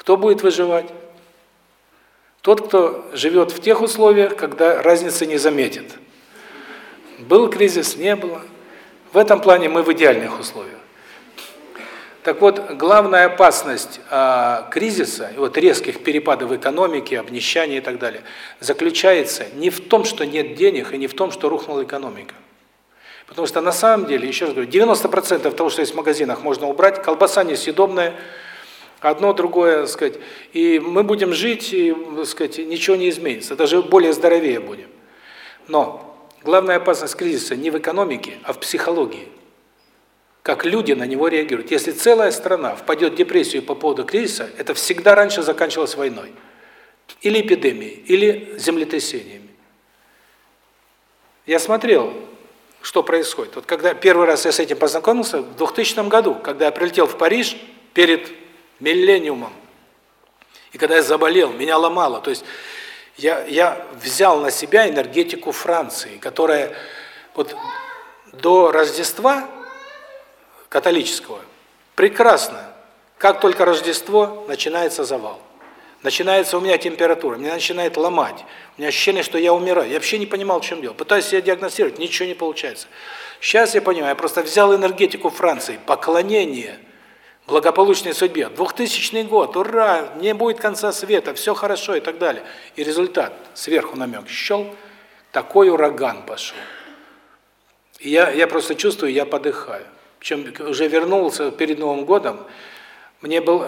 Кто будет выживать? Тот, кто живет в тех условиях, когда разницы не заметит. Был кризис, не было. В этом плане мы в идеальных условиях. Так вот, главная опасность кризиса, вот резких перепадов в экономике, обнищания и так далее, заключается не в том, что нет денег, и не в том, что рухнула экономика. Потому что на самом деле, еще раз говорю, 90% того, что есть в магазинах, можно убрать, колбаса несъедобная, одно, другое, так сказать, и мы будем жить, и, так сказать, ничего не изменится, даже более здоровее будем. Но главная опасность кризиса не в экономике, а в психологии. Как люди на него реагируют. Если целая страна впадет в депрессию по поводу кризиса, это всегда раньше заканчивалось войной. Или эпидемией, или землетрясениями. Я смотрел, что происходит. Вот когда первый раз я с этим познакомился, в 2000 году, когда я прилетел в Париж перед миллениумом, и когда я заболел, меня ломало. То есть я взял на себя энергетику Франции, которая вот до Рождества католического прекрасно. Как только Рождество, начинается завал. Начинается у меня температура, меня начинает ломать. У меня ощущение, что я умираю. Я вообще не понимал, в чем дело. Пытаюсь себя диагностировать, ничего не получается. Сейчас я понимаю, я просто взял энергетику Франции, поклонение благополучной судьбе. 2000 год, ура, не будет конца света, все хорошо и так далее. И результат, сверху намек, щел, такой ураган пошел. И я просто чувствую, я подыхаю. Причем уже вернулся перед Новым годом, мне был,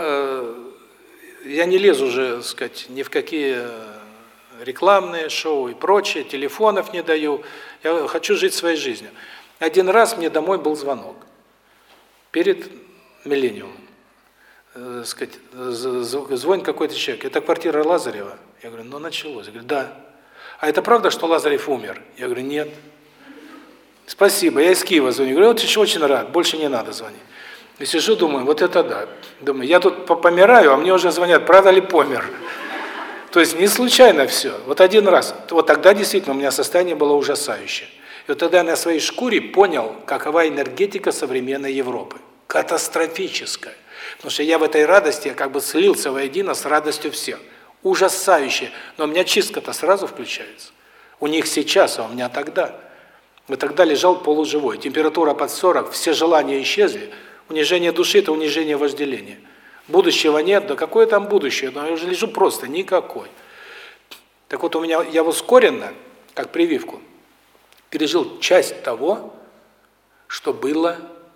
я не лезу уже, так сказать, ни в какие рекламные шоу и прочее, телефонов не даю, я хочу жить своей жизнью. Один раз мне домой был звонок, перед миллениумом, сказать, звонит какой-то человек, это квартира Лазарева, я говорю, ну началось, я говорю, да. А это правда, что Лазарев умер? Я говорю, нет. Спасибо, я из Киева звоню. Говорю, вот очень рад, больше не надо звонить. И сижу, думаю, вот это да. Думаю, я тут помираю, а мне уже звонят, правда ли помер? То есть не случайно все. Вот один раз. Вот тогда действительно у меня состояние было ужасающее. И вот тогда я на своей шкуре понял, какова энергетика современной Европы. Катастрофическая. Потому что я в этой радости, я как бы слился воедино с радостью всех. Ужасающе. Но у меня чистка-то сразу включается. У них сейчас, а у меня тогда. И тогда лежал полуживой, температура под 40, все желания исчезли, унижение души – это унижение вожделения. Будущего нет, да какое там будущее, но я уже лежу просто, никакой. Так вот у меня, я ускоренно, как прививку, пережил часть того, что было,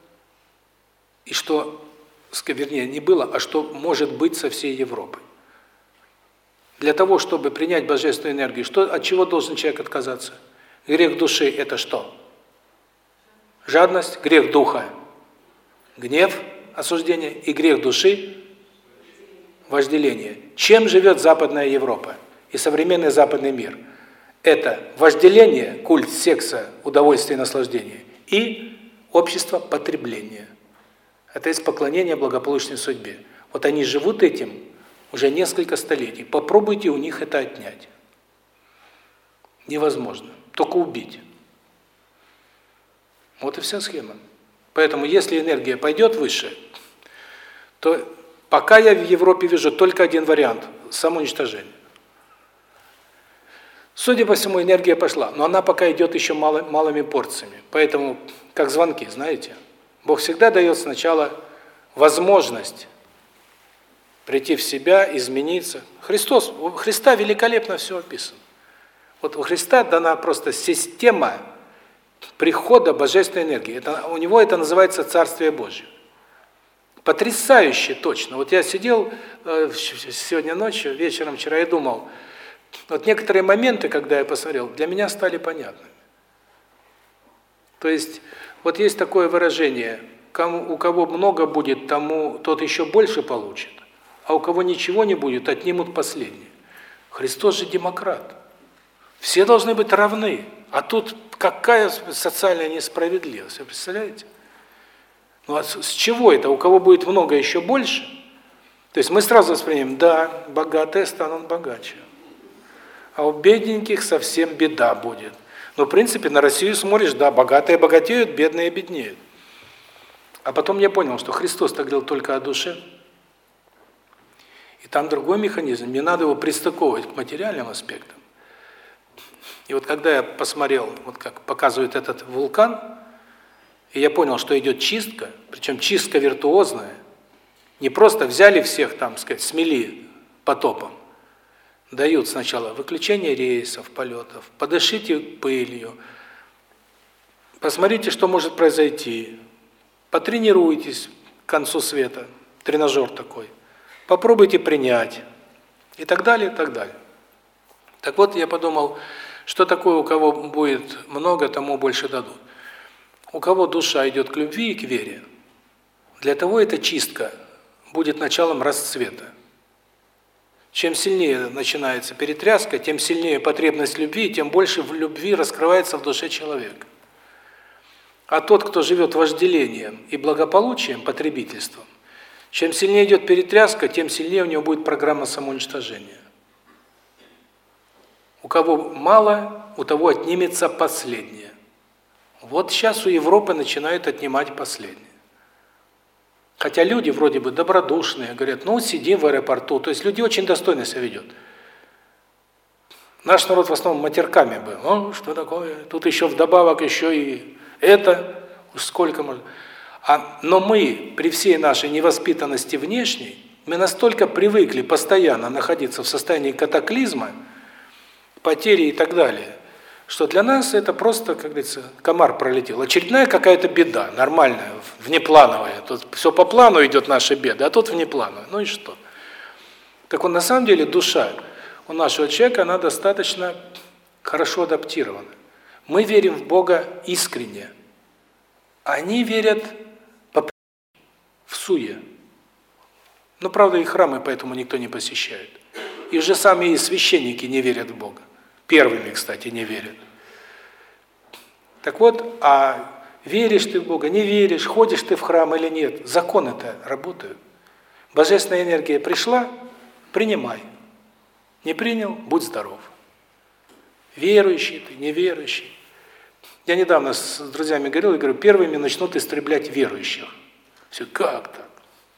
и что, вернее, не было, а что может быть со всей Европой. Для того, чтобы принять божественную энергию, от чего должен человек отказаться? Грех души – это что? Жадность, грех духа – гнев, осуждение, и грех души – вожделение. Чем живет Западная Европа и современный западный мир? Это вожделение, культ секса, удовольствия и наслаждения, и общество потребления. Это есть поклонение благополучной судьбе. Вот они живут этим уже несколько столетий. Попробуйте у них это отнять. Невозможно. Только убить. Вот и вся схема. Поэтому, если энергия пойдет выше, то пока я в Европе вижу только один вариант – самоуничтожение. Судя по всему, энергия пошла, но она пока идет еще малыми порциями. Поэтому, как звонки, знаете, Бог всегда дает сначала возможность прийти в себя, измениться. У Христа великолепно все описано. Вот у Христа дана просто система прихода божественной энергии. У него это называется Царствие Божие. Потрясающе точно. Вот я сидел сегодня ночью, вечером вчера, и думал, вот некоторые моменты, когда я посмотрел, для меня стали понятными. То есть, вот есть такое выражение, у кого много будет, тот еще больше получит, а у кого ничего не будет, отнимут последнее. Христос же демократ. Все должны быть равны. А тут какая социальная несправедливость, вы представляете? Ну а с чего это? У кого будет много, еще больше? То есть мы сразу воспримем, да, богатые станут богаче. А у бедненьких совсем беда будет. Но в принципе на Россию смотришь, да, богатые богатеют, бедные беднеют. А потом я понял, что Христос так говорил только о душе. И там другой механизм, не надо его пристыковывать к материальным аспектам. И вот когда я посмотрел, вот как показывает этот вулкан, и я понял, что идет чистка, причем чистка виртуозная, не просто взяли всех там, сказать, смели потопом, дают сначала выключение рейсов, полетов, подышите пылью, посмотрите, что может произойти, потренируйтесь к концу света, тренажер такой, попробуйте принять, и так далее, и так далее. Так вот, я подумал, что такое, у кого будет много, тому больше дадут. У кого душа идет к любви и к вере, для того эта чистка будет началом расцвета. Чем сильнее начинается перетряска, тем сильнее потребность любви, тем больше в любви раскрывается в душе человека. А тот, кто живет вожделением и благополучием, потребительством, чем сильнее идет перетряска, тем сильнее у него будет программа самоуничтожения. У кого мало, у того отнимется последнее. Вот сейчас у Европы начинают отнимать последнее. Хотя люди вроде бы добродушные, говорят, ну сидим в аэропорту. То есть люди очень достойно себя ведут. Наш народ в основном матерками был. Ну, что такое? Тут еще вдобавок еще и это, уж сколько можно. Но мы, при всей нашей невоспитанности внешней, мы настолько привыкли постоянно находиться в состоянии катаклизма, потери и так далее, что для нас это просто, как говорится, комар пролетел. Очередная какая-то беда, нормальная, внеплановая. Тут все по плану идет наша беда, а тут внеплановая. Ну и что? Так вот, на самом деле, душа у нашего человека, она достаточно хорошо адаптирована. Мы верим в Бога искренне. Они верят в суе. Но, правда, и храмы поэтому никто не посещает. И же сами священники не верят в Бога. Первыми, кстати, не верят. Так вот, а веришь ты в Бога, не веришь, ходишь ты в храм или нет, законы-то работают. Божественная энергия пришла, принимай. Не принял, будь здоров. Верующий ты, неверующий. Я недавно с друзьями говорил, и говорю, первыми начнут истреблять верующих. Все, как так?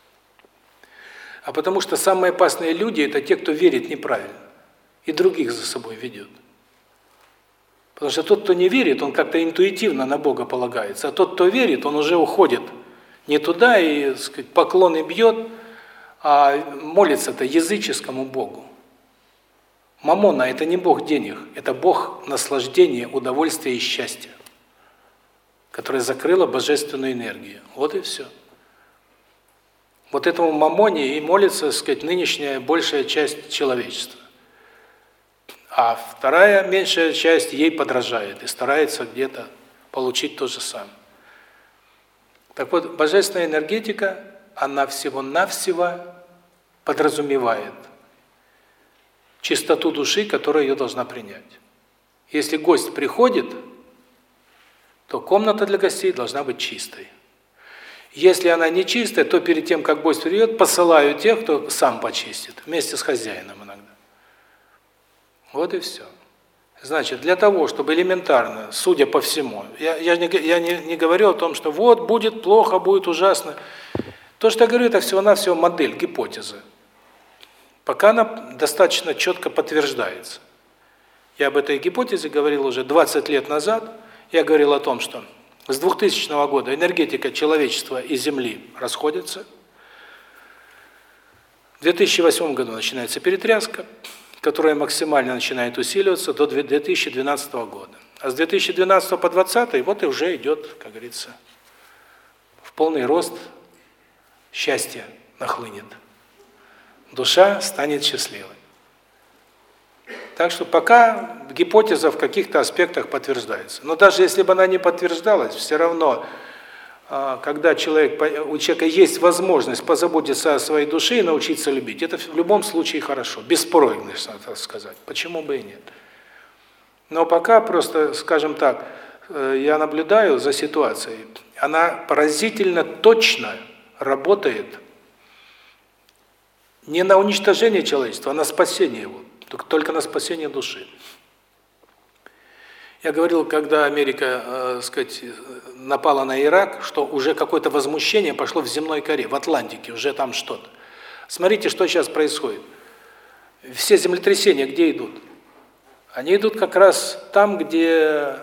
А потому что самые опасные люди – это те, кто верит неправильно и других за собой ведет. Потому что тот, кто не верит, он как-то интуитивно на Бога полагается, а тот, кто верит, он уже уходит не туда и, так сказать, поклоны бьет, а молится-то языческому Богу. Мамона – это не Бог денег, это Бог наслаждения, удовольствия и счастья, которая закрыла божественную энергию. Вот и все. Вот этому мамоне и молится, так сказать, нынешняя большая часть человечества. А вторая, меньшая часть ей подражает и старается где-то получить то же самое. Так вот, божественная энергетика, она всего-навсего подразумевает чистоту души, которая ее должна принять. Если гость приходит, то комната для гостей должна быть чистой. Если она не чистая, то перед тем, как гость придет, посылаю тех, кто сам почистит, вместе с хозяином иногда. Вот и все. Значит, для того, чтобы элементарно, судя по всему, я не говорю о том, что вот будет плохо, будет ужасно. То, что я говорю, это всего-навсего модель, гипотеза. Пока она достаточно четко подтверждается. Я об этой гипотезе говорил уже 20 лет назад. Я говорил о том, что с 2000 года энергетика человечества и Земли расходятся. В 2008 году начинается перетряска, которая максимально начинает усиливаться до 2012 года. А с 2012 по 2020 вот и уже идет, как говорится, в полный рост счастье нахлынет. Душа станет счастливой. Так что пока гипотеза в каких-то аспектах подтверждается. Но даже если бы она не подтверждалась, все равно, когда у человека есть возможность позаботиться о своей душе и научиться любить, это в любом случае хорошо, беспроигрышно, так сказать. Почему бы и нет? Но пока просто, скажем так, я наблюдаю за ситуацией, она поразительно точно работает не на уничтожение человечества, а на спасение его. Только на спасение души. Я говорил, когда Америка, сказать, напала на Ирак, что уже какое-то возмущение пошло в земной коре, в Атлантике, уже там что-то. Смотрите, что сейчас происходит. Все землетрясения где идут? Они идут как раз там, где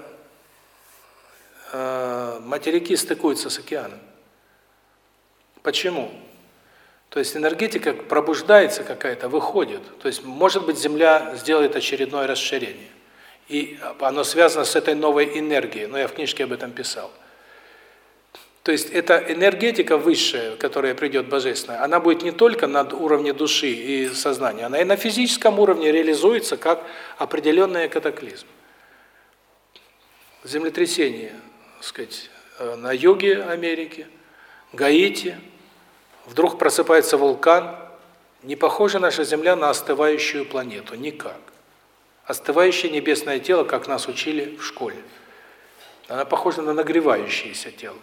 материки стыкуются с океаном. Почему? То есть энергетика пробуждается какая-то, выходит. То есть, может быть, Земля сделает очередное расширение. И оно связано с этой новой энергией. Но я в книжке об этом писал. То есть, эта энергетика высшая, которая придет божественная, она будет не только над уровнем души и сознания, она и на физическом уровне реализуется как определенный катаклизм. Землетрясение, так сказать, на юге Америки, Гаити, вдруг просыпается вулкан. Не похожа наша Земля на остывающую планету, никак. Остывающее небесное тело, как нас учили в школе. Она похожа на нагревающееся тело.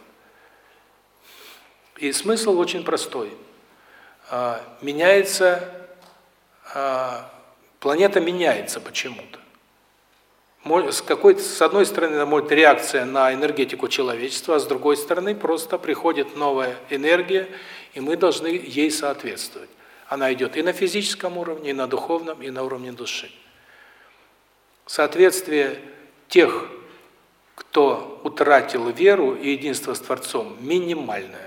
И смысл очень простой. Планета меняется почему-то. С одной стороны, может реакция на энергетику человечества, а с другой стороны, просто приходит новая энергия, и мы должны ей соответствовать. Она идет и на физическом уровне, и на духовном, и на уровне души. Соответствие тех, кто утратил веру и единство с Творцом, минимальное.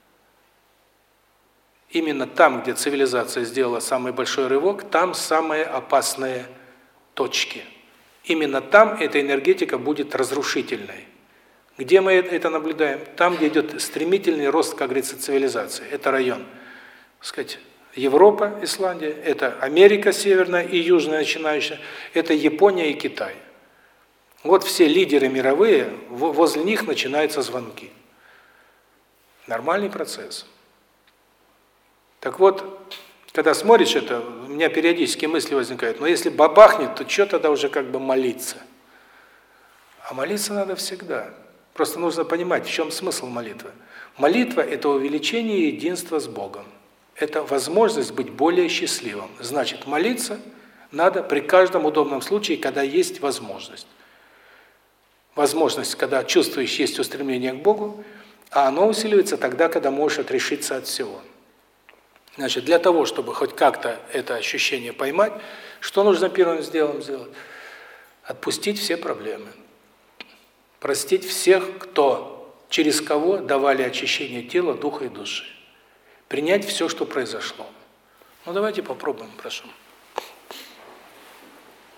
Именно там, где цивилизация сделала самый большой рывок, там самые опасные точки. Именно там эта энергетика будет разрушительной. Где мы это наблюдаем? Там, где идет стремительный рост, как говорится, цивилизации. Это район, так сказать, Европа, Исландия, это Америка северная и южная начинающая, это Япония и Китай. Вот все лидеры мировые, возле них начинаются звонки. Нормальный процесс. Так вот, когда смотришь это, у меня периодически мысли возникают, но если бабахнет, то что тогда уже как бы молиться? А молиться надо всегда. Просто нужно понимать, в чем смысл молитвы. Молитва – это увеличение единства с Богом. Это возможность быть более счастливым. Значит, молиться надо при каждом удобном случае, когда есть возможность. Возможность, когда чувствуешь, есть устремление к Богу, а оно усиливается тогда, когда можешь отрешиться от всего. Значит, для того, чтобы хоть как-то это ощущение поймать, что нужно первым делом сделать? Отпустить все проблемы. Простить всех, через кого давали очищение тела, духа и души. Принять все, что произошло. Ну, давайте попробуем, прошу.